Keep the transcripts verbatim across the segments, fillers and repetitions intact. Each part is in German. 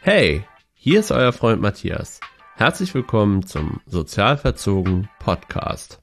Hey, hier ist euer Freund Matthias. Herzlich willkommen zum Sozialverzogen Podcast.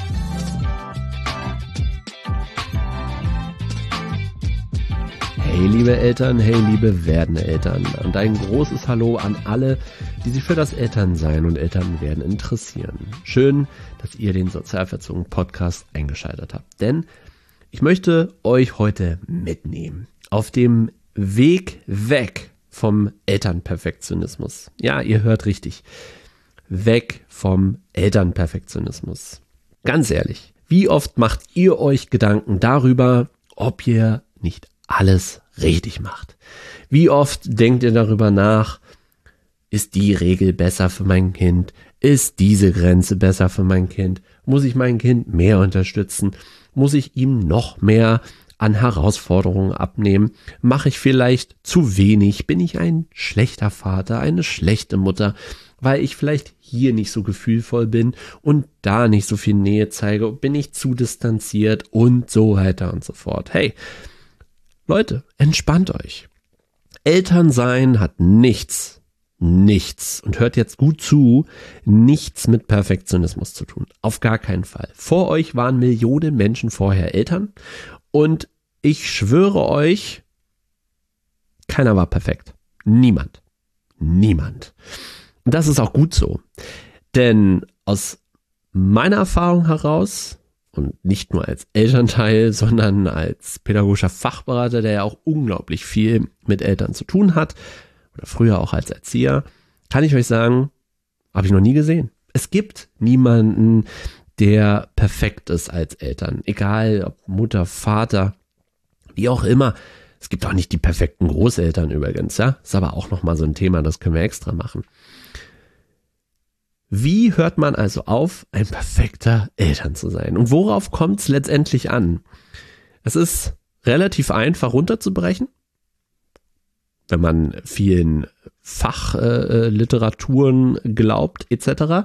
Hey liebe Eltern, hey liebe werdende Eltern und ein großes Hallo an alle, die sich für das Elternsein und Elternwerden interessieren. Schön, dass ihr den Sozialverzogen Podcast eingeschaltet habt, denn ich möchte euch heute mitnehmen auf dem Weg weg vom Elternperfektionismus. Ja, ihr hört richtig. Weg vom Elternperfektionismus. Ganz ehrlich, wie oft macht ihr euch Gedanken darüber, ob ihr nicht alles richtig macht? Wie oft denkt ihr darüber nach, ist die Regel besser für mein Kind? Ist diese Grenze besser für mein Kind? Muss ich mein Kind mehr unterstützen? Muss ich ihm noch mehr an Herausforderungen abnehmen? Mache ich vielleicht zu wenig? Bin ich ein schlechter Vater, eine schlechte Mutter, weil ich vielleicht hier nicht so gefühlvoll bin und da nicht so viel Nähe zeige? Bin ich zu distanziert und so weiter und so fort? Hey, Leute, entspannt euch. Elternsein hat nichts, nichts, und hört jetzt gut zu, nichts mit Perfektionismus zu tun. Auf gar keinen Fall. Vor euch waren Millionen Menschen vorher Eltern und ich schwöre euch, keiner war perfekt. Niemand. Niemand. Und das ist auch gut so. Denn aus meiner Erfahrung heraus, und nicht nur als Elternteil, sondern als pädagogischer Fachberater, der ja auch unglaublich viel mit Eltern zu tun hat, oder früher auch als Erzieher, kann ich euch sagen, habe ich noch nie gesehen. Es gibt niemanden, der perfekt ist als Eltern. Egal ob Mutter, Vater, wie auch immer. Es gibt auch nicht die perfekten Großeltern übrigens, ja. Ist aber auch nochmal so ein Thema, das können wir extra machen. Wie hört man also auf, ein perfekter Eltern zu sein? Und worauf kommt es letztendlich an? Es ist relativ einfach runterzubrechen, wenn man vielen Fachliteraturen äh, glaubt, et cetera.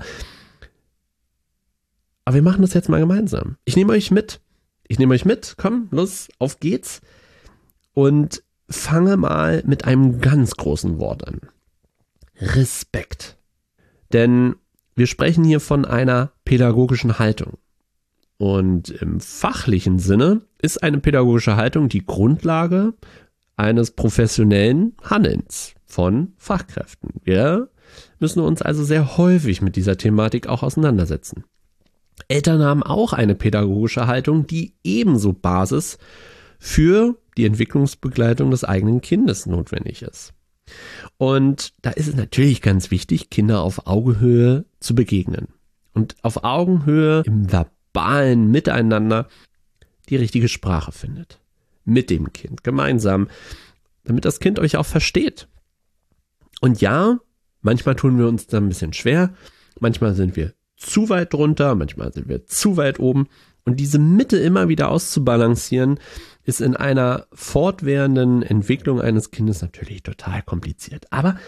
Aber wir machen das jetzt mal gemeinsam. Ich nehme euch mit. Ich nehme euch mit. Komm, los, auf geht's. Und fange mal mit einem ganz großen Wort an. Respekt. Denn wir sprechen hier von einer pädagogischen Haltung. Und im fachlichen Sinne ist eine pädagogische Haltung die Grundlage eines professionellen Handelns von Fachkräften. Wir müssen uns also sehr häufig mit dieser Thematik auch auseinandersetzen. Eltern haben auch eine pädagogische Haltung, die ebenso Basis für die Entwicklungsbegleitung des eigenen Kindes notwendig ist. Und da ist es natürlich ganz wichtig, Kinder auf Augenhöhe zu begegnen. Und auf Augenhöhe im verbalen Miteinander die richtige Sprache findet. Mit dem Kind, gemeinsam, damit das Kind euch auch versteht. Und ja, manchmal tun wir uns da ein bisschen schwer, manchmal sind wir zu weit drunter, manchmal sind wir zu weit oben. Und diese Mitte immer wieder auszubalancieren, ist in einer fortwährenden Entwicklung eines Kindes natürlich total kompliziert. Aber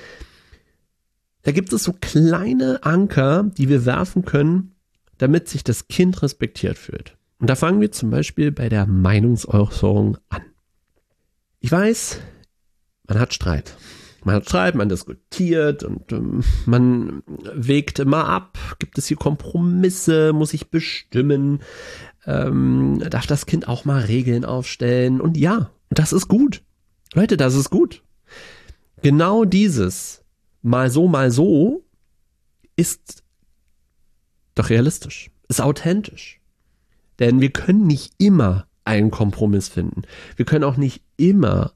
da gibt es so kleine Anker, die wir werfen können, damit sich das Kind respektiert fühlt. Und da fangen wir zum Beispiel bei der Meinungsäußerung an. Ich weiß, man hat Streit. Man hat Streit, man diskutiert und ähm, man wägt immer ab. Gibt es hier Kompromisse? Muss ich bestimmen? Ähm, darf das Kind auch mal Regeln aufstellen? Und ja, das ist gut. Leute, das ist gut. Genau dieses mal so, mal so ist doch realistisch, ist authentisch. Denn wir können nicht immer einen Kompromiss finden. Wir können auch nicht immer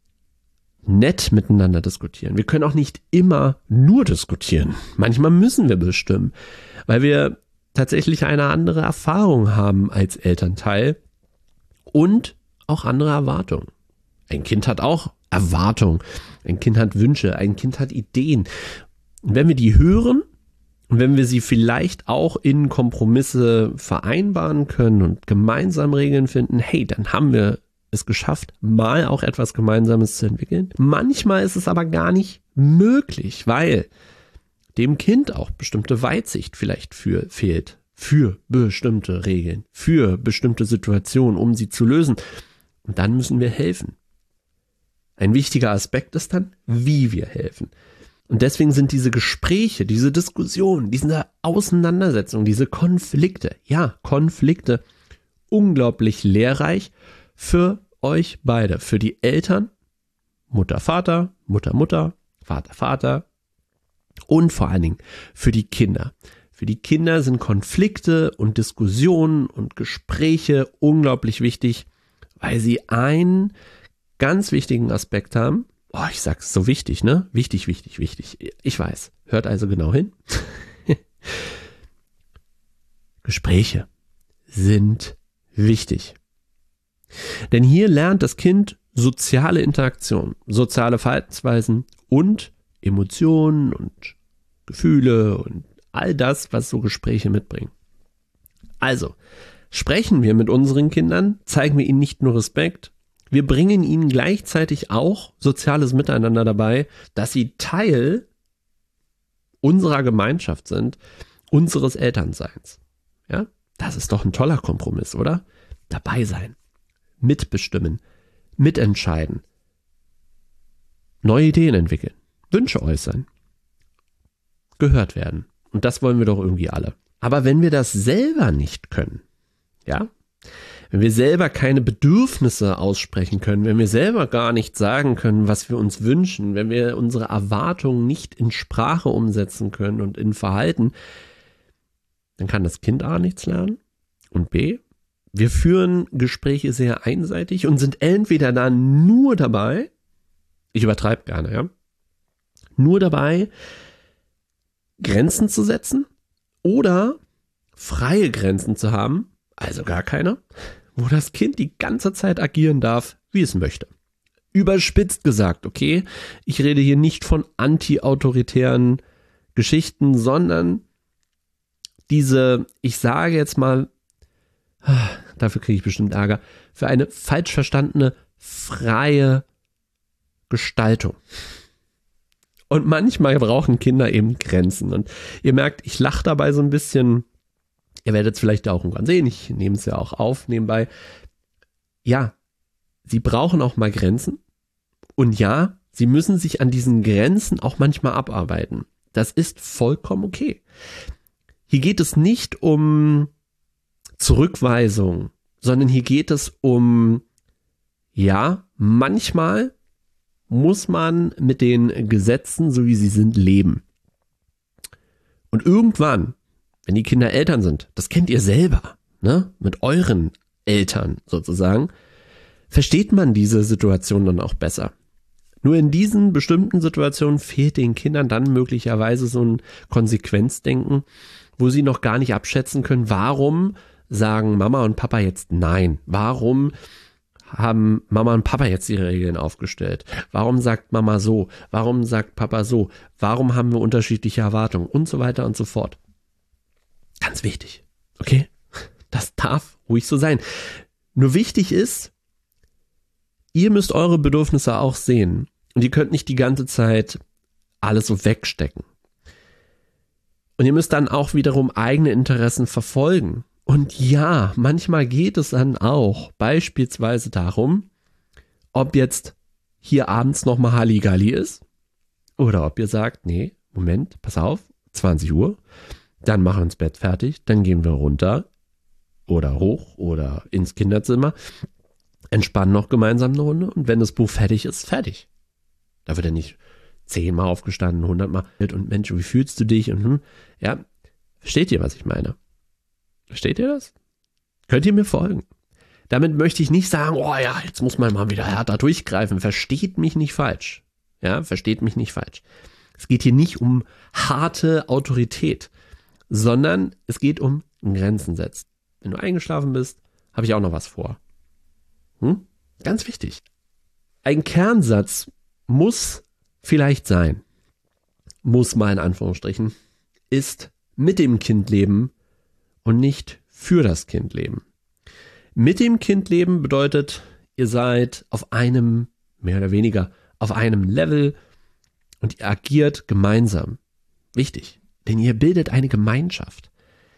nett miteinander diskutieren. Wir können auch nicht immer nur diskutieren. Manchmal müssen wir bestimmen, weil wir tatsächlich eine andere Erfahrung haben als Elternteil und auch andere Erwartungen. Ein Kind hat auch Erwartungen, ein Kind hat Wünsche, ein Kind hat Ideen. Und wenn wir die hören und wenn wir sie vielleicht auch in Kompromisse vereinbaren können und gemeinsam Regeln finden, hey, dann haben wir es geschafft, mal auch etwas Gemeinsames zu entwickeln. Manchmal ist es aber gar nicht möglich, weil dem Kind auch bestimmte Weitsicht vielleicht für fehlt, für bestimmte Regeln, für bestimmte Situationen, um sie zu lösen. Und dann müssen wir helfen. Ein wichtiger Aspekt ist dann, wie wir helfen. Und deswegen sind diese Gespräche, diese Diskussionen, diese Auseinandersetzungen, diese Konflikte, ja, Konflikte, unglaublich lehrreich für euch beide, für die Eltern, Mutter, Vater, Mutter, Mutter, Vater, Vater und vor allen Dingen für die Kinder. Für die Kinder sind Konflikte und Diskussionen und Gespräche unglaublich wichtig, weil sie einen ganz wichtigen Aspekt haben. Oh, ich sag's so wichtig, ne? Wichtig, wichtig, wichtig. Ich weiß. Hört also genau hin. Gespräche sind wichtig. Denn hier lernt das Kind soziale Interaktion, soziale Verhaltensweisen und Emotionen und Gefühle und all das, was so Gespräche mitbringen. Also, sprechen wir mit unseren Kindern, zeigen wir ihnen nicht nur Respekt, wir bringen ihnen gleichzeitig auch soziales Miteinander dabei, dass sie Teil unserer Gemeinschaft sind, unseres Elternseins. Ja, das ist doch ein toller Kompromiss, oder? Dabei sein, mitbestimmen, mitentscheiden, neue Ideen entwickeln, Wünsche äußern, gehört werden. Und das wollen wir doch irgendwie alle. Aber wenn wir das selber nicht können, ja, wenn wir selber keine Bedürfnisse aussprechen können, wenn wir selber gar nicht sagen können, was wir uns wünschen, wenn wir unsere Erwartungen nicht in Sprache umsetzen können und in Verhalten, dann kann das Kind A nichts lernen und B, wir führen Gespräche sehr einseitig und sind entweder dann nur dabei, ich übertreibe gerne, ja, nur dabei, Grenzen zu setzen oder freie Grenzen zu haben, also gar keine, wo das Kind die ganze Zeit agieren darf, wie es möchte. Überspitzt gesagt, okay, ich rede hier nicht von anti-autoritären Geschichten, sondern diese, ich sage jetzt mal, dafür kriege ich bestimmt Ärger, für eine falsch verstandene freie Gestaltung. Und manchmal brauchen Kinder eben Grenzen. Und ihr merkt, ich lache dabei so ein bisschen. Ihr werdet es vielleicht auch irgendwann sehen. Ich nehme es ja auch auf nebenbei. Ja, sie brauchen auch mal Grenzen. Und ja, sie müssen sich an diesen Grenzen auch manchmal abarbeiten. Das ist vollkommen okay. Hier geht es nicht um Zurückweisung, sondern hier geht es um, ja, manchmal muss man mit den Gesetzen, so wie sie sind, leben. Und irgendwann, wenn die Kinder Eltern sind, das kennt ihr selber, ne, mit euren Eltern sozusagen, versteht man diese Situation dann auch besser. Nur in diesen bestimmten Situationen fehlt den Kindern dann möglicherweise so ein Konsequenzdenken, wo sie noch gar nicht abschätzen können, warum sagen Mama und Papa jetzt nein? Warum haben Mama und Papa jetzt ihre Regeln aufgestellt? Warum sagt Mama so? Warum sagt Papa so? Warum haben wir unterschiedliche Erwartungen? Und so weiter und so fort. Ganz wichtig, okay? Das darf ruhig so sein. Nur wichtig ist, ihr müsst eure Bedürfnisse auch sehen. Und ihr könnt nicht die ganze Zeit alles so wegstecken. Und ihr müsst dann auch wiederum eigene Interessen verfolgen. Und ja, manchmal geht es dann auch beispielsweise darum, ob jetzt hier abends nochmal Halligalli ist oder ob ihr sagt, nee, Moment, pass auf, zwanzig Uhr, dann machen wir uns Bett fertig, dann gehen wir runter oder hoch oder ins Kinderzimmer, entspannen noch gemeinsam eine Runde und wenn das Buch fertig ist, fertig. Da wird er nicht zehnmal aufgestanden, hundertmal und Mensch, wie fühlst du dich? Und hm, ja, versteht ihr, was ich meine? Versteht ihr das? Könnt ihr mir folgen? Damit möchte ich nicht sagen, oh ja, jetzt muss man mal wieder härter durchgreifen. Versteht mich nicht falsch. Ja, versteht mich nicht falsch. Es geht hier nicht um harte Autorität, sondern es geht um Grenzen setzen. Wenn du eingeschlafen bist, habe ich auch noch was vor. Hm? Ganz wichtig. Ein Kernsatz muss vielleicht sein, muss mal in Anführungsstrichen, ist mit dem Kind leben und nicht für das Kind leben. Mit dem Kind leben bedeutet, ihr seid auf einem, mehr oder weniger, auf einem Level und ihr agiert gemeinsam. Wichtig, denn ihr bildet eine Gemeinschaft.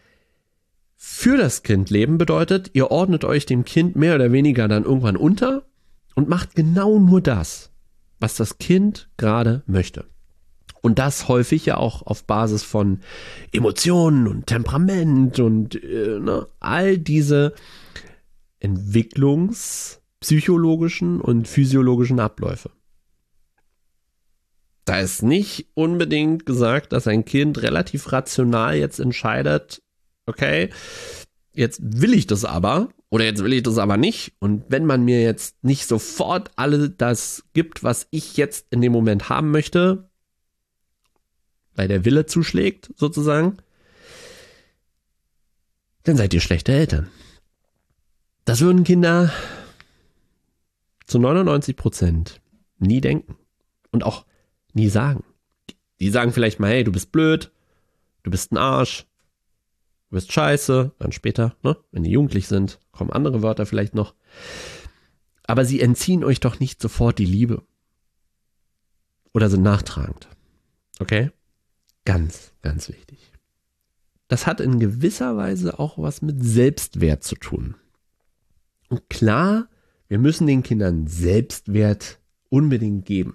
Für das Kind leben bedeutet, ihr ordnet euch dem Kind mehr oder weniger dann irgendwann unter und macht genau nur das, was das Kind gerade möchte. Und das häufig ja auch auf Basis von Emotionen und Temperament und äh, ne, all diese entwicklungspsychologischen und physiologischen Abläufe. Da ist nicht unbedingt gesagt, dass ein Kind relativ rational jetzt entscheidet, okay, jetzt will ich das aber oder jetzt will ich das aber nicht. Und wenn man mir jetzt nicht sofort alle das gibt, was ich jetzt in dem Moment haben möchte, weil der Wille zuschlägt, sozusagen, dann seid ihr schlechte Eltern. Das würden Kinder zu neunundneunzig Prozent nie denken und auch nie sagen. Die sagen vielleicht mal, hey, du bist blöd, du bist ein Arsch, du bist scheiße, dann später, ne, wenn die jugendlich sind, kommen andere Wörter vielleicht noch. Aber sie entziehen euch doch nicht sofort die Liebe. Oder sind nachtragend. Okay? Ganz, ganz wichtig. Das hat in gewisser Weise auch was mit Selbstwert zu tun. Und klar, wir müssen den Kindern Selbstwert unbedingt geben.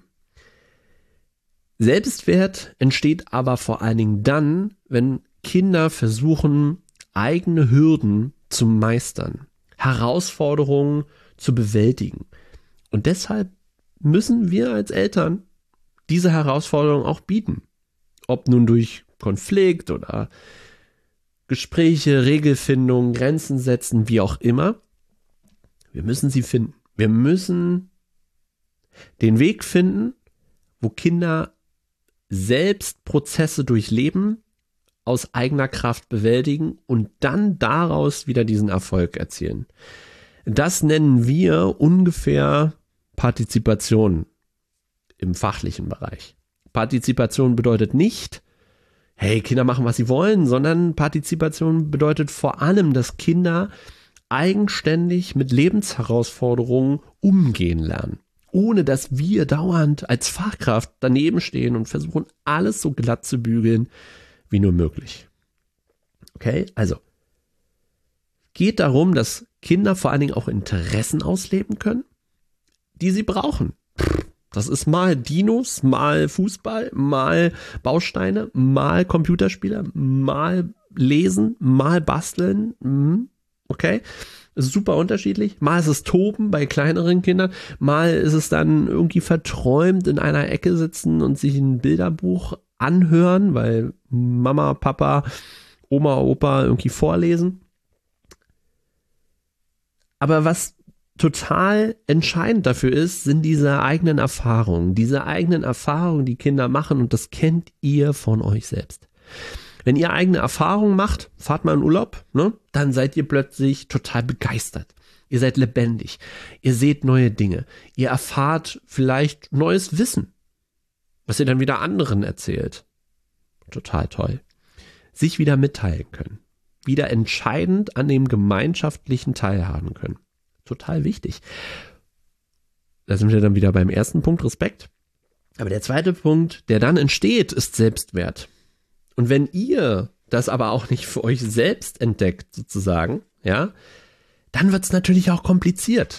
Selbstwert entsteht aber vor allen Dingen dann, wenn Kinder versuchen, eigene Hürden zu meistern, Herausforderungen zu bewältigen. Und deshalb müssen wir als Eltern diese Herausforderung auch bieten. Ob nun durch Konflikt oder Gespräche, Regelfindung, Grenzen setzen, wie auch immer. Wir müssen sie finden. Wir müssen den Weg finden, wo Kinder selbst Prozesse durchleben, aus eigener Kraft bewältigen und dann daraus wieder diesen Erfolg erzielen. Das nennen wir ungefähr Partizipation im fachlichen Bereich. Partizipation bedeutet nicht, hey, Kinder machen, was sie wollen, sondern Partizipation bedeutet vor allem, dass Kinder eigenständig mit Lebensherausforderungen umgehen lernen, ohne dass wir dauernd als Fachkraft daneben stehen und versuchen, alles so glatt zu bügeln, wie nur möglich. Okay, also geht darum, dass Kinder vor allen Dingen auch Interessen ausleben können, die sie brauchen. Das ist mal Dinos, mal Fußball, mal Bausteine, mal Computerspiele, mal Lesen, mal Basteln. Okay, ist super unterschiedlich. Mal ist es Toben bei kleineren Kindern, mal ist es dann irgendwie verträumt in einer Ecke sitzen und sich ein Bilderbuch anhören, weil Mama, Papa, Oma, Opa irgendwie vorlesen. Aber was total entscheidend dafür ist, sind diese eigenen Erfahrungen, diese eigenen Erfahrungen, die Kinder machen, und das kennt ihr von euch selbst. Wenn ihr eigene Erfahrungen macht, fahrt mal in Urlaub, ne, dann seid ihr plötzlich total begeistert. Ihr seid lebendig, ihr seht neue Dinge, ihr erfahrt vielleicht neues Wissen, was ihr dann wieder anderen erzählt. Total toll. Sich wieder mitteilen können, wieder entscheidend an dem gemeinschaftlichen teilhaben können. Total wichtig. Da sind wir dann wieder beim ersten Punkt, Respekt. Aber der zweite Punkt, der dann entsteht, ist Selbstwert. Und wenn ihr das aber auch nicht für euch selbst entdeckt, sozusagen, ja, dann wird es natürlich auch kompliziert.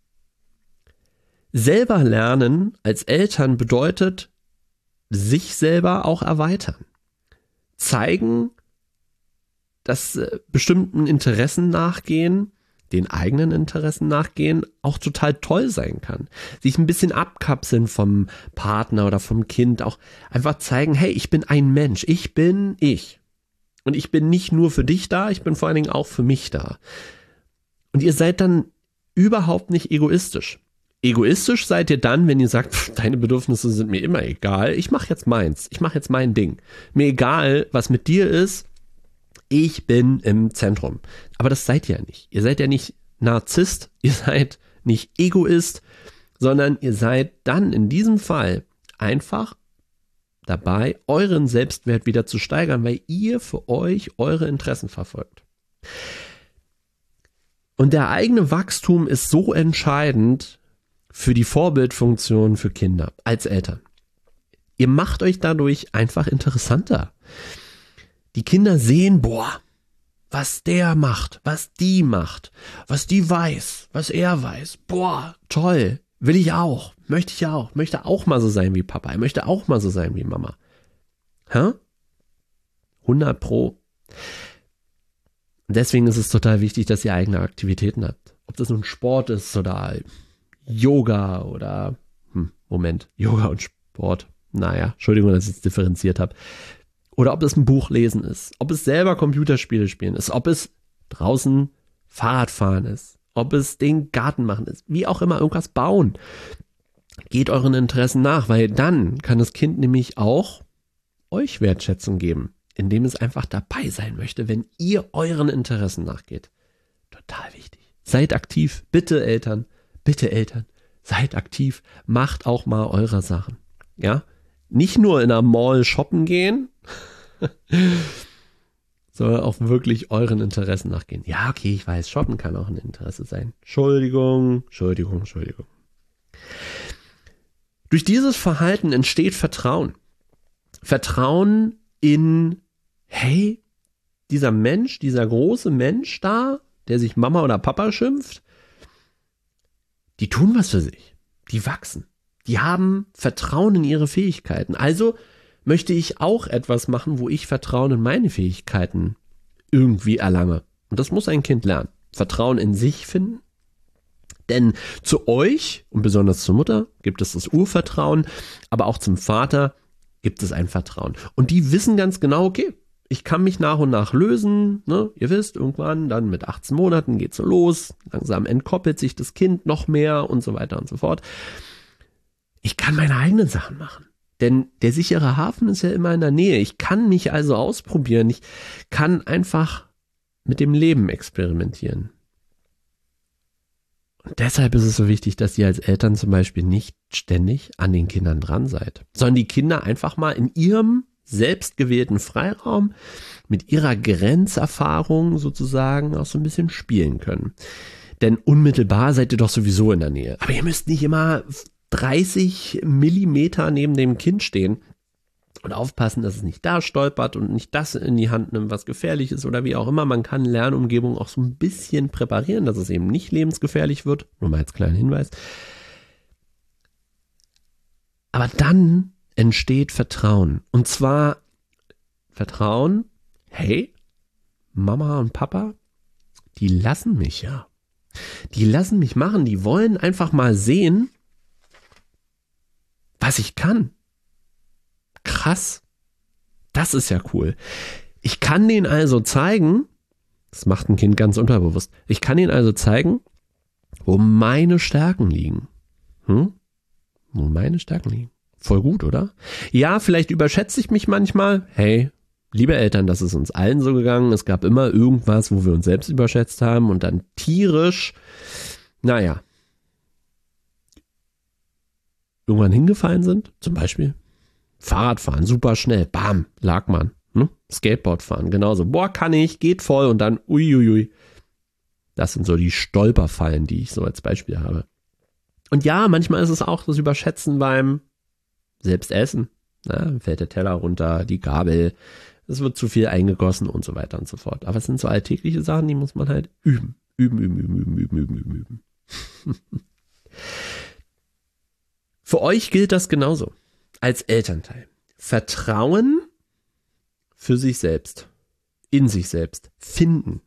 Selber lernen als Eltern bedeutet, sich selber auch erweitern. Zeigen, dass äh, bestimmten Interessen nachgehen, den eigenen Interessen nachgehen, auch total toll sein kann. Sich ein bisschen abkapseln vom Partner oder vom Kind, auch einfach zeigen, hey, ich bin ein Mensch, ich bin ich. Und ich bin nicht nur für dich da, ich bin vor allen Dingen auch für mich da. Und ihr seid dann überhaupt nicht egoistisch. Egoistisch seid ihr dann, wenn ihr sagt, pff, deine Bedürfnisse sind mir immer egal, ich mache jetzt meins, ich mache jetzt mein Ding. Mir egal, was mit dir ist, ich bin im Zentrum. Aber das seid ihr ja nicht. Ihr seid ja nicht Narzisst, ihr seid nicht Egoist, sondern ihr seid dann in diesem Fall einfach dabei, euren Selbstwert wieder zu steigern, weil ihr für euch eure Interessen verfolgt. Und der eigene Wachstum ist so entscheidend für die Vorbildfunktion für Kinder als Eltern. Ihr macht euch dadurch einfach interessanter. Die Kinder sehen, boah, was der macht, was die macht, was die weiß, was er weiß. Boah, toll, will ich auch. möchte ich ja auch. Möchte auch mal so sein wie Papa. Er möchte auch mal so sein wie Mama. Hä? hundert Pro. Deswegen ist es total wichtig, dass ihr eigene Aktivitäten habt. Ob das nun Sport ist oder Yoga oder, hm, Moment, Yoga und Sport. Naja, Entschuldigung, dass ich es differenziert habe. Oder ob es ein Buch lesen ist. Ob es selber Computerspiele spielen ist. Ob es draußen Fahrradfahren ist. Ob es den Garten machen ist. Wie auch immer, irgendwas bauen. Geht euren Interessen nach, weil dann kann das Kind nämlich auch euch Wertschätzung geben, indem es einfach dabei sein möchte, wenn ihr euren Interessen nachgeht. Total wichtig. Seid aktiv. Bitte Eltern, bitte Eltern, seid aktiv. Macht auch mal eure Sachen. Ja? Nicht nur in einer Mall shoppen gehen, sondern auch wirklich euren Interessen nachgehen. Ja, okay, ich weiß, shoppen kann auch ein Interesse sein. Entschuldigung, Entschuldigung, Entschuldigung. Durch dieses Verhalten entsteht Vertrauen. Vertrauen in, hey, dieser Mensch, dieser große Mensch da, der sich Mama oder Papa schimpft, die tun was für sich. Die wachsen. Die haben Vertrauen in ihre Fähigkeiten. Also möchte ich auch etwas machen, wo ich Vertrauen in meine Fähigkeiten irgendwie erlange. Und das muss ein Kind lernen. Vertrauen in sich finden. Denn zu euch und besonders zur Mutter gibt es das Urvertrauen, aber auch zum Vater gibt es ein Vertrauen. Und die wissen ganz genau, okay, ich kann mich nach und nach lösen, ne? Ihr wisst, irgendwann dann mit achtzehn Monaten geht's so los, langsam entkoppelt sich das Kind noch mehr und so weiter und so fort. Ich kann meine eigenen Sachen machen. Denn der sichere Hafen ist ja immer in der Nähe. Ich kann mich also ausprobieren. Ich kann einfach mit dem Leben experimentieren. Und deshalb ist es so wichtig, dass ihr als Eltern zum Beispiel nicht ständig an den Kindern dran seid, sondern die Kinder einfach mal in ihrem selbstgewählten Freiraum mit ihrer Grenzerfahrung sozusagen auch so ein bisschen spielen können. Denn unmittelbar seid ihr doch sowieso in der Nähe. Aber ihr müsst nicht immer dreißig Millimeter neben dem Kind stehen und aufpassen, dass es nicht da stolpert und nicht das in die Hand nimmt, was gefährlich ist oder wie auch immer. Man kann Lernumgebung auch so ein bisschen präparieren, dass es eben nicht lebensgefährlich wird. Nur mal als kleinen Hinweis. Aber dann entsteht Vertrauen. Und zwar Vertrauen, hey, Mama und Papa, die lassen mich ja. Die lassen mich machen, die wollen einfach mal sehen, was ich kann. Krass. Das ist ja cool. Ich kann denen also zeigen, das macht ein Kind ganz unterbewusst, ich kann ihnen also zeigen, wo meine Stärken liegen. Hm? Wo meine Stärken liegen. Voll gut, oder? Ja, vielleicht überschätze ich mich manchmal. Hey, liebe Eltern, das ist uns allen so gegangen. Es gab immer irgendwas, wo wir uns selbst überschätzt haben und dann tierisch, naja, irgendwann hingefallen sind. Zum Beispiel Fahrradfahren, super schnell, bam, lag man. Hm? Skateboardfahren, genauso. Boah, kann ich, geht voll und dann uiuiui. Das sind so die Stolperfallen, die ich so als Beispiel habe. Und ja, manchmal ist es auch das Überschätzen beim Selbstessen. Na, fällt der Teller runter, die Gabel, es wird zu viel eingegossen und so weiter und so fort. Aber es sind so alltägliche Sachen, die muss man halt üben. Üben, üben, üben, üben, üben, üben, üben, üben. Für euch gilt das genauso. Als Elternteil. Vertrauen für sich selbst. In sich selbst. Finden.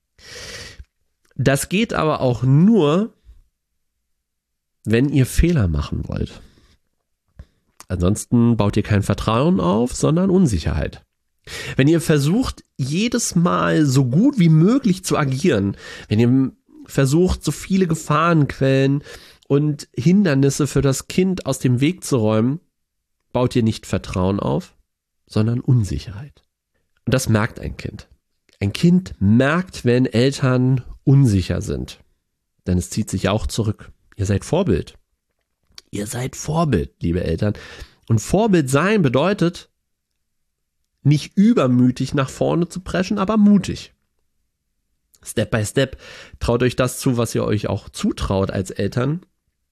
Das geht aber auch nur, wenn ihr Fehler machen wollt. Ansonsten baut ihr kein Vertrauen auf, sondern Unsicherheit. Wenn ihr versucht, jedes Mal so gut wie möglich zu agieren, wenn ihr versucht, so viele Gefahrenquellen und Hindernisse für das Kind aus dem Weg zu räumen, baut ihr nicht Vertrauen auf, sondern Unsicherheit. Und das merkt ein Kind. Ein Kind merkt, wenn Eltern unsicher sind. Denn es zieht sich auch zurück. Ihr seid Vorbild. Ihr seid Vorbild, liebe Eltern. Und Vorbild sein bedeutet, nicht übermütig nach vorne zu preschen, aber mutig. Step by Step. Traut euch das zu, was ihr euch auch zutraut als Eltern.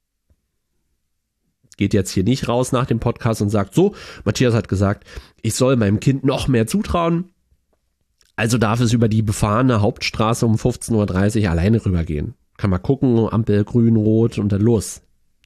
Geht jetzt hier nicht raus nach dem Podcast und sagt, so, Matthias hat gesagt, ich soll meinem Kind noch mehr zutrauen. Also darf es über die befahrene Hauptstraße um fünfzehn Uhr dreißig alleine rübergehen. Kann mal gucken, Ampel grün, rot und dann los.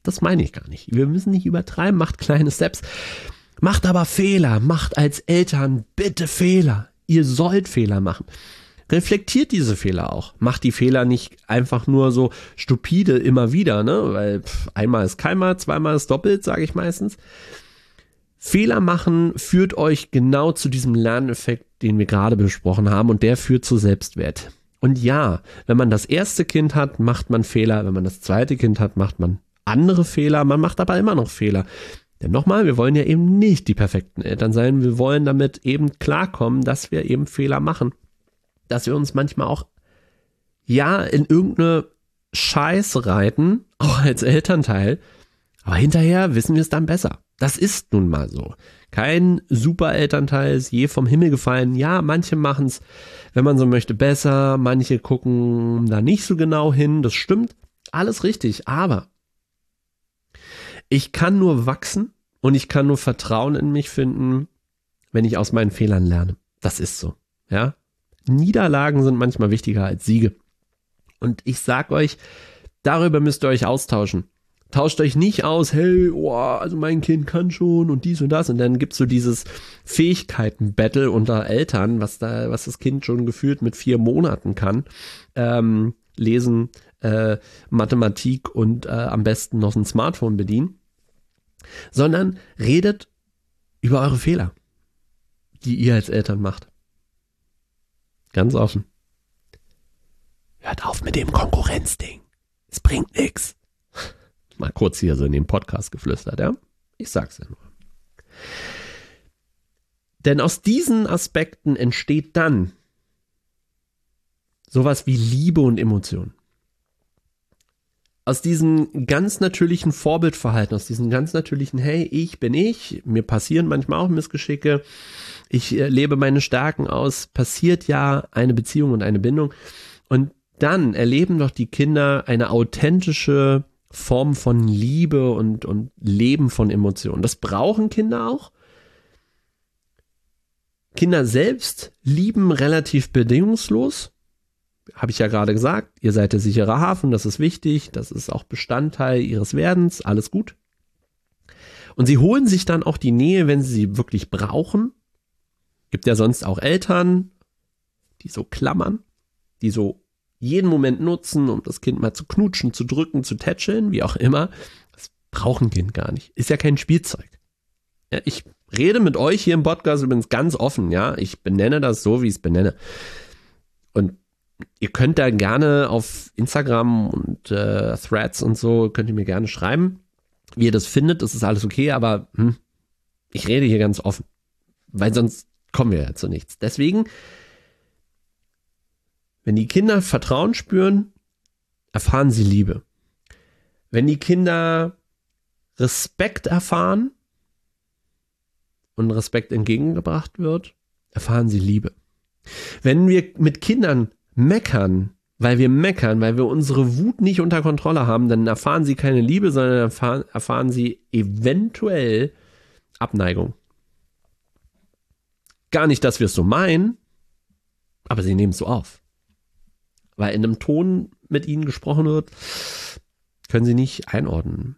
Das meine ich gar nicht. Wir müssen nicht übertreiben, macht kleine Steps. Macht aber Fehler, macht als Eltern bitte Fehler. Ihr sollt Fehler machen. Reflektiert diese Fehler auch. Macht die Fehler nicht einfach nur so stupide immer wieder, ne? Weil pff, einmal ist keinmal, zweimal ist doppelt, sage ich meistens. Fehler machen führt euch genau zu diesem Lerneffekt, den wir gerade besprochen haben, und der führt zu Selbstwert. Und ja, wenn man das erste Kind hat, macht man Fehler. Wenn man das zweite Kind hat, macht man andere Fehler. Man macht aber immer noch Fehler. Denn nochmal, wir wollen ja eben nicht die perfekten Eltern sein. Wir wollen damit eben klarkommen, dass wir eben Fehler machen. Dass wir uns manchmal auch, ja, in irgendeine Scheiße reiten, auch als Elternteil. Aber hinterher wissen wir es dann besser. Das ist nun mal so. Kein super Elternteil ist je vom Himmel gefallen. Ja, manche machen es, wenn man so möchte, besser. Manche gucken da nicht so genau hin. Das stimmt. Alles richtig. Aber ich kann nur wachsen und ich kann nur Vertrauen in mich finden, wenn ich aus meinen Fehlern lerne. Das ist so. Ja. Niederlagen sind manchmal wichtiger als Siege. Und ich sag euch, darüber müsst ihr euch austauschen. Tauscht euch nicht aus, hey, oh, also mein Kind kann schon und dies und das. Und dann gibt's so dieses Fähigkeiten-Battle unter Eltern, was da, was das Kind schon gefühlt mit vier Monaten kann. Ähm, lesen, äh, Mathematik und äh, am besten noch ein Smartphone bedienen. Sondern redet über eure Fehler, die ihr als Eltern macht. Ganz offen. Hört auf mit dem Konkurrenzding. Es bringt nichts. Mal kurz hier so in den Podcast geflüstert, ja? Ich sag's ja nur. Denn aus diesen Aspekten entsteht dann sowas wie Liebe und Emotion. Aus diesem ganz natürlichen Vorbildverhalten, aus diesem ganz natürlichen, hey, ich bin ich, mir passieren manchmal auch Missgeschicke, ich äh, lebe meine Stärken aus, passiert ja eine Beziehung und eine Bindung. Und dann erleben doch die Kinder eine authentische Form von Liebe und, und Leben von Emotionen. Das brauchen Kinder auch. Kinder selbst lieben relativ bedingungslos. Habe ich ja gerade gesagt, ihr seid der sichere Hafen, das ist wichtig, das ist auch Bestandteil ihres Werdens, alles gut. Und sie holen sich dann auch die Nähe, wenn sie sie wirklich brauchen. Gibt ja sonst auch Eltern, die so klammern, die so jeden Moment nutzen, um das Kind mal zu knutschen, zu drücken, zu tätscheln, wie auch immer. Das braucht ein Kind gar nicht. Ist ja kein Spielzeug. Ja, ich rede mit euch hier im Podcast übrigens ganz offen, ja. Ich benenne das so, wie ich es benenne. Und ihr könnt da gerne auf Instagram und äh, Threads und so, könnt ihr mir gerne schreiben, wie ihr das findet. Das ist alles okay, aber hm, ich rede hier ganz offen. Weil sonst kommen wir ja zu nichts. Deswegen, wenn die Kinder Vertrauen spüren, erfahren sie Liebe. Wenn die Kinder Respekt erfahren und Respekt entgegengebracht wird, erfahren sie Liebe. Wenn wir mit Kindern meckern, weil wir meckern, weil wir unsere Wut nicht unter Kontrolle haben, dann erfahren sie keine Liebe, sondern erfahren, erfahren sie eventuell Abneigung. Gar nicht, dass wir es so meinen, aber sie nehmen es so auf. Weil in einem Ton mit ihnen gesprochen wird, können sie nicht einordnen.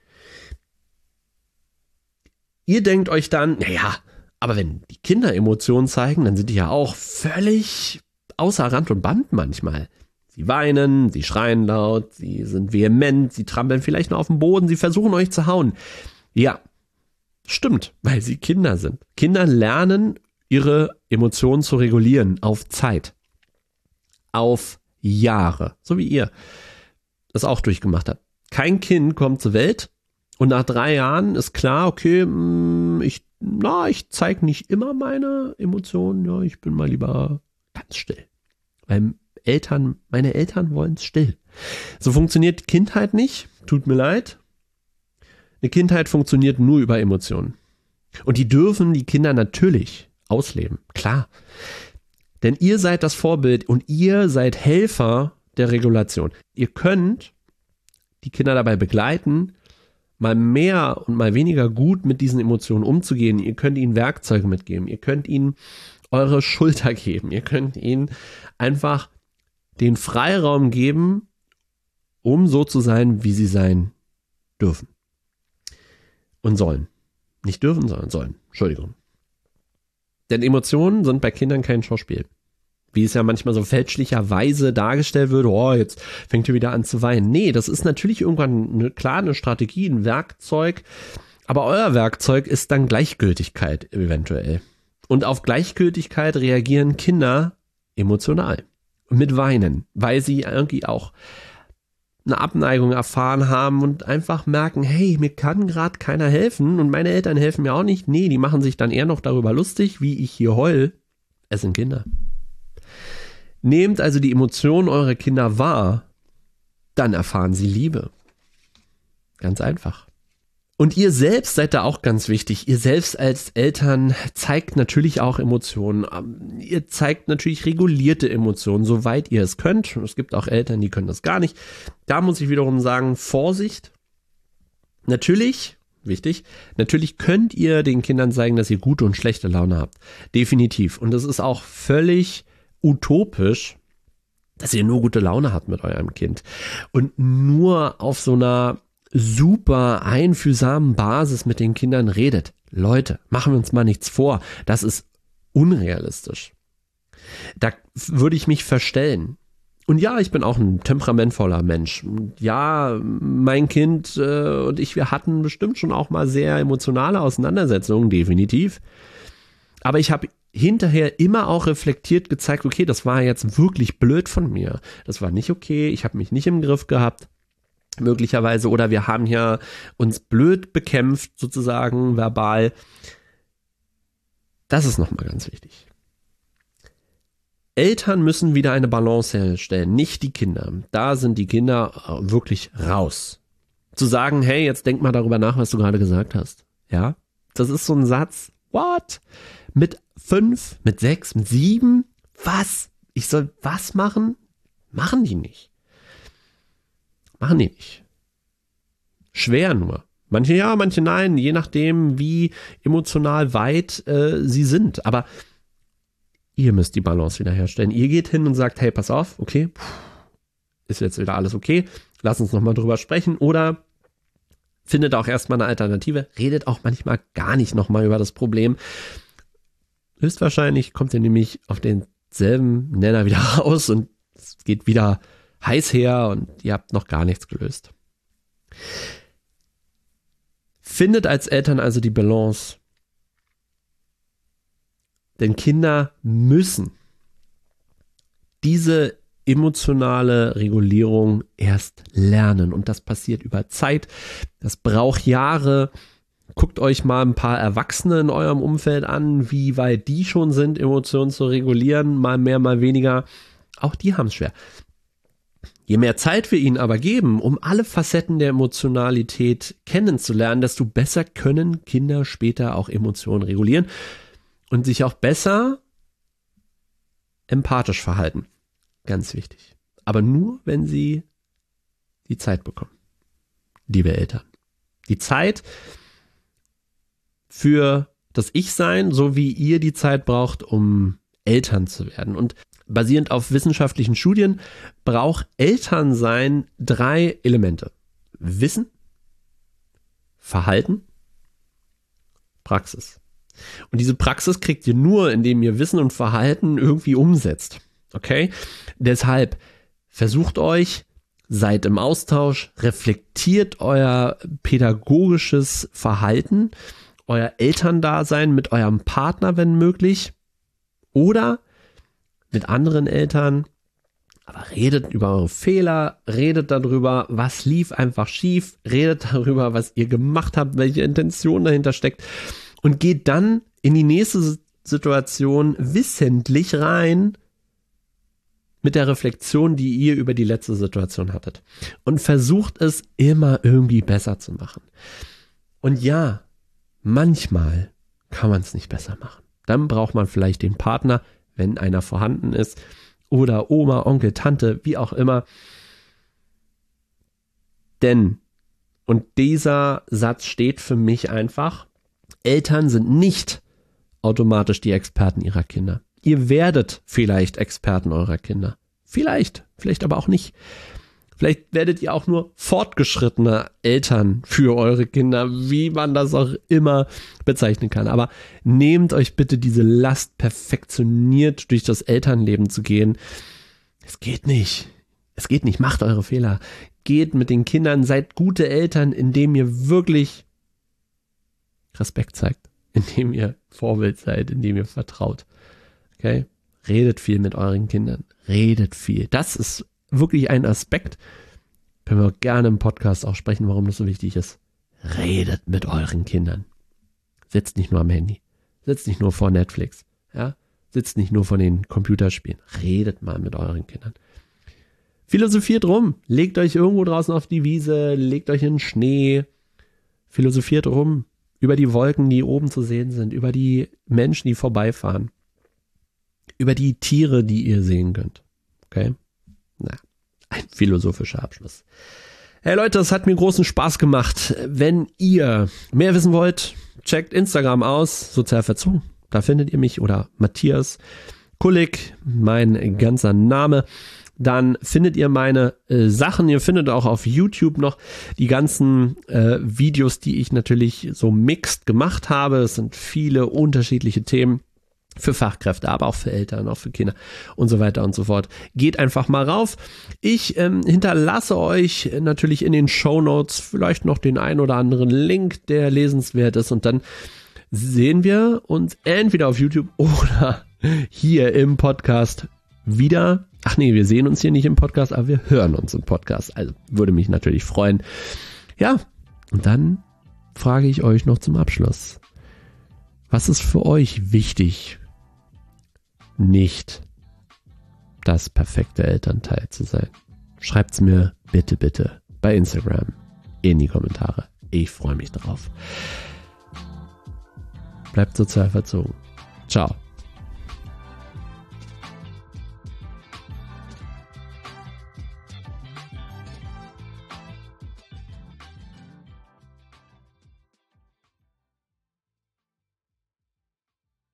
Ihr denkt euch dann, naja, aber wenn die Kinder Emotionen zeigen, dann sind die ja auch völlig außer Rand und Band manchmal. Sie weinen, sie schreien laut, sie sind vehement, sie trampeln vielleicht noch auf dem Boden, sie versuchen euch zu hauen. Ja, stimmt, weil sie Kinder sind. Kinder lernen, ihre Emotionen zu regulieren auf Zeit. Auf Jahre, so wie ihr das auch durchgemacht habt. Kein Kind kommt zur Welt und nach drei Jahren ist klar, okay, ich, na, ich zeige nicht immer meine Emotionen, ja, ich bin mal lieber ganz still. Weil Eltern, meine Eltern wollen es still. So funktioniert Kindheit nicht, tut mir leid. Eine Kindheit funktioniert nur über Emotionen. Und die dürfen die Kinder natürlich ausleben, klar. Denn ihr seid das Vorbild und ihr seid Helfer der Regulation. Ihr könnt die Kinder dabei begleiten, mal mehr und mal weniger gut mit diesen Emotionen umzugehen. Ihr könnt ihnen Werkzeuge mitgeben. Ihr könnt ihnen eure Schulter geben. Ihr könnt ihnen einfach den Freiraum geben, um so zu sein, wie sie sein dürfen. Und sollen. Nicht dürfen, sondern sollen. Entschuldigung. Denn Emotionen sind bei Kindern kein Schauspiel. Wie es ja manchmal so fälschlicherweise dargestellt wird, oh, jetzt fängt ihr wieder an zu weinen. Nee, das ist natürlich irgendwann eine, klar eine Strategie, ein Werkzeug, aber euer Werkzeug ist dann Gleichgültigkeit eventuell. Und auf Gleichgültigkeit reagieren Kinder emotional. Mit Weinen, weil sie irgendwie auch eine Abneigung erfahren haben und einfach merken, hey, mir kann gerade keiner helfen und meine Eltern helfen mir auch nicht. Nee, die machen sich dann eher noch darüber lustig, wie ich hier heul. Es sind Kinder. Nehmt also die Emotionen eurer Kinder wahr, dann erfahren sie Liebe. Ganz einfach. Und ihr selbst seid da auch ganz wichtig. Ihr selbst als Eltern zeigt natürlich auch Emotionen. Ihr zeigt natürlich regulierte Emotionen, soweit ihr es könnt. Es gibt auch Eltern, die können das gar nicht. Da muss ich wiederum sagen, Vorsicht. Natürlich, wichtig, natürlich könnt ihr den Kindern zeigen, dass ihr gute und schlechte Laune habt. Definitiv. Und es ist auch völlig utopisch, dass ihr nur gute Laune habt mit eurem Kind. Und nur auf so einer super einfühlsamen Basis mit den Kindern redet. Leute, machen wir uns mal nichts vor. Das ist unrealistisch. Da würde ich mich verstellen. Und ja, ich bin auch ein temperamentvoller Mensch. Ja, mein Kind äh, und ich, wir hatten bestimmt schon auch mal sehr emotionale Auseinandersetzungen, definitiv. Aber ich habe hinterher immer auch reflektiert gezeigt, okay, das war jetzt wirklich blöd von mir. Das war nicht okay, ich habe mich nicht im Griff gehabt. Möglicherweise, oder wir haben hier uns blöd bekämpft, sozusagen, verbal. Das ist nochmal ganz wichtig. Eltern müssen wieder eine Balance herstellen, nicht die Kinder. Da sind die Kinder wirklich raus. Zu sagen, hey, jetzt denk mal darüber nach, was du gerade gesagt hast. Ja, das ist so ein Satz. What? Mit fünf, mit sechs, mit sieben? Was? Ich soll was machen? Machen die nicht. Machen die nicht. Schwer nur. Manche ja, manche nein, je nachdem, wie emotional weit äh, sie sind. Aber ihr müsst die Balance wieder herstellen. Ihr geht hin und sagt, hey, pass auf, okay, ist jetzt wieder alles okay, lass uns nochmal drüber sprechen. Oder findet auch erstmal eine Alternative, redet auch manchmal gar nicht nochmal über das Problem. Höchstwahrscheinlich kommt ihr nämlich auf denselben Nenner wieder raus und es geht wieder heiß her und ihr habt noch gar nichts gelöst. Findet als Eltern also die Balance. Denn Kinder müssen diese emotionale Regulierung erst lernen. Und das passiert über Zeit. Das braucht Jahre. Guckt euch mal ein paar Erwachsene in eurem Umfeld an, wie weit die schon sind, Emotionen zu regulieren. Mal mehr, mal weniger. Auch die haben es schwer. Je mehr Zeit wir ihnen aber geben, um alle Facetten der Emotionalität kennenzulernen, desto besser können Kinder später auch Emotionen regulieren und sich auch besser empathisch verhalten. Ganz wichtig. Aber nur, wenn sie die Zeit bekommen. Liebe Eltern. Die Zeit für das Ich-Sein, so wie ihr die Zeit braucht, um Eltern zu werden. Und basierend auf wissenschaftlichen Studien braucht Elternsein drei Elemente. Wissen, Verhalten, Praxis. Und diese Praxis kriegt ihr nur, indem ihr Wissen und Verhalten irgendwie umsetzt. Okay? Deshalb versucht euch, seid im Austausch, reflektiert euer pädagogisches Verhalten, euer Elterndasein mit eurem Partner, wenn möglich, oder mit anderen Eltern, aber redet über eure Fehler, redet darüber, was lief einfach schief, redet darüber, was ihr gemacht habt, welche Intention dahinter steckt und geht dann in die nächste Situation wissentlich rein mit der Reflexion, die ihr über die letzte Situation hattet und versucht es immer irgendwie besser zu machen. Und ja, manchmal kann man es nicht besser machen. Dann braucht man vielleicht den Partner, wenn einer vorhanden ist, oder Oma, Onkel, Tante, wie auch immer. Denn, und dieser Satz steht für mich einfach, Eltern sind nicht automatisch die Experten ihrer Kinder. Ihr werdet vielleicht Experten eurer Kinder. Vielleicht, vielleicht aber auch nicht. Vielleicht werdet ihr auch nur fortgeschrittene Eltern für eure Kinder, wie man das auch immer bezeichnen kann. Aber nehmt euch bitte diese Last, perfektioniert durch das Elternleben zu gehen. Es geht nicht. Es geht nicht. Macht eure Fehler. Geht mit den Kindern, seid gute Eltern, indem ihr wirklich Respekt zeigt, indem ihr Vorbild seid, indem ihr vertraut. Okay? Redet viel mit euren Kindern. Redet viel. Das ist wirklich ein Aspekt, können wir gerne im Podcast auch sprechen, warum das so wichtig ist. Redet mit euren Kindern. Sitzt nicht nur am Handy. Sitzt nicht nur vor Netflix. Ja? Sitzt nicht nur vor den Computerspielen. Redet mal mit euren Kindern. Philosophiert rum. Legt euch irgendwo draußen auf die Wiese. Legt euch in den Schnee. Philosophiert rum. Über die Wolken, die oben zu sehen sind. Über die Menschen, die vorbeifahren. Über die Tiere, die ihr sehen könnt. Okay? Na, ein philosophischer Abschluss. Hey Leute, es hat mir großen Spaß gemacht. Wenn ihr mehr wissen wollt, checkt Instagram aus, Sozialverzogen. Da findet ihr mich oder Matthias Kulik, mein ganzer Name. Dann findet ihr meine äh, Sachen. Ihr findet auch auf YouTube noch die ganzen äh, Videos, die ich natürlich so mixed gemacht habe. Es sind viele unterschiedliche Themen. Für Fachkräfte, aber auch für Eltern, auch für Kinder und so weiter und so fort. Geht einfach mal rauf. Ich ähm, hinterlasse euch natürlich in den Shownotes vielleicht noch den ein oder anderen Link, der lesenswert ist. Und dann sehen wir uns entweder auf YouTube oder hier im Podcast wieder. Ach nee, wir sehen uns hier nicht im Podcast, aber wir hören uns im Podcast. Also würde mich natürlich freuen. Ja, und dann frage ich euch noch zum Abschluss. Was ist für euch wichtig, nicht das perfekte Elternteil zu sein? Schreibt's mir bitte, bitte bei Instagram in die Kommentare. Ich freue mich drauf. Bleibt sozial verzogen. Ciao.